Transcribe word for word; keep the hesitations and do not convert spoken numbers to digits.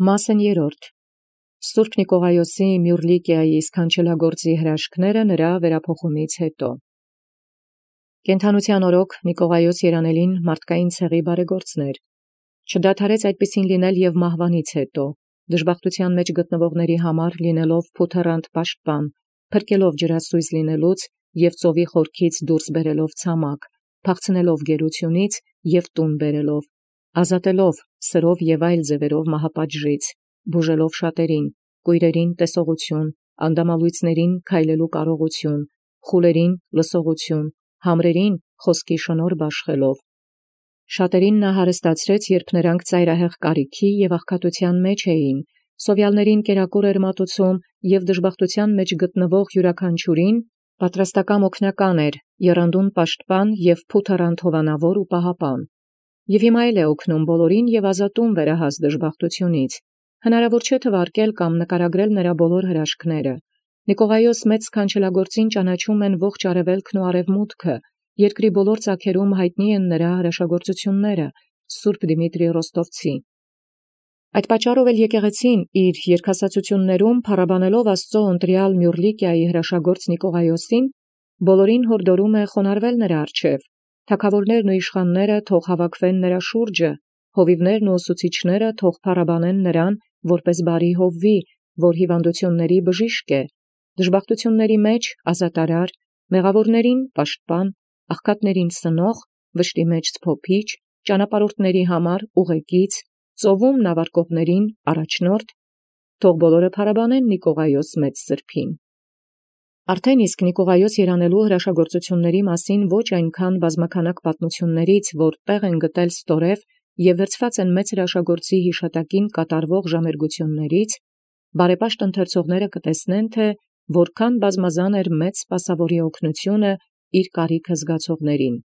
Մասն երրորդ. Սուրբ Նիկողայոսի Մյուռլիկիայի սքանչելագործի հրաշքները նրա վերափոխումից հետո։ Կենդանության օրոք Նիկողայոս երանելին մարդկային ցեղի բարեգործներ, չդադարեց այդպիսին լինել և մահվանից հետո, դժբախտության մեջ գտնվողների համար լինելով փութեռանտ պաշտպան, փրկելով ջրասույզ լինելուց և ծովի խորքից դուրս բերելով ցամաք, փախցնելով գերությունից և տուն բերելով, ազատելով սրով և այլ ձևերով մահապատժից, բուժելով շատերին, կույրերին տեսողություն, անդամալույծներին քայլելու կարողություն, խուլերին լսողություն, համրերին խոսքի շնորհ բաշխելով։ Շատերին նա հարստացրեց, երբ նրանք ծայրահեղ կարիքի և աղքատության մեջ էին, սովյալներին կերակուր էր մատուցում և դժբախտության մեջ գտնվող յուրաքանչյուրին պատրաստական օգնական էր, եռանդուն պաշտպան և փութեռանտ հովանավոր ու պահապան։ Եվ հիմա էլ է օգնում բոլորին և ազատում վերահաս դժբախտությունից։ Հնարավոր չէ թվարկել կամ նկարագրել նրա բոլոր հրաշքները։ Նիկողայոս մեծ սքանչելագործին ճանաչում են ողջ արևելքն ու արևմուտքը, երկրի բոլոր ծագերում հայտնի են նրա հրաշագործությունները, Սուրբ Դիմիտրի Ռոստովցի։ Այդ պատճառով էլ եկեղեցին իր երգասացություններում փառաբանելով Աստծո ընտրյալ Մյուռլիկիայի հրաշագործ Նիկողայոսին, բոլորին հորդորում է խոնարհվել նրա առջև, թագավորներն ու իշխանները թող հավաքվեն նրա շուրջը, հովիվներն ու ուսուցիչները թող փառաբանեն նրան որպես բարի հովվի, որ հիվանդությունների բժիշկ է, դժբախտությունների մեջ ազատարար, մեղավորներին պաշտպան, աղքատներին սնող, վշտի մեջ ցփոփիչ, ճանապարհորդների համար ուղեկից, ծովում նավարկողներին առաջնորդ, թող բոլորը փառաբանեն Նիկողայոս մեծ սրբին։ Արդեն իսկ Նիկողայոս երանելու հրաշագործությունների մասին ոչ այնքան բազմաքանակ պատմություններից, որ տեղ են գտել ստորև և վերցված են մեծ հրաշագործի հիշատակին կատարվող ժամերգություններից, բարեպաշտ ընթերցողները կտեսնեն, թե որքան բազմազան էր մեծ սպասավորի օգնությունը իր կարիքը զգացողներին։